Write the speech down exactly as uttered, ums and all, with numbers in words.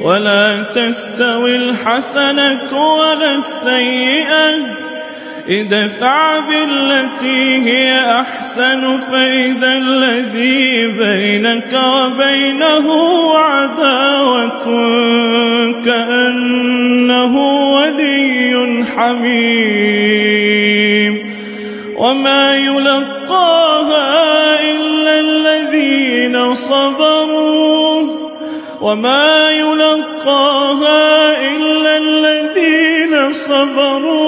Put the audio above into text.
ولا تستوي الحسنة ولا السيئة ادفع بالتي هي أحسن فإذا الذي بينك وبينه عداوة كأنه ولي حميم وما يلقاها إلا الذين صبروا وما يلقاها إلا الذين صبروا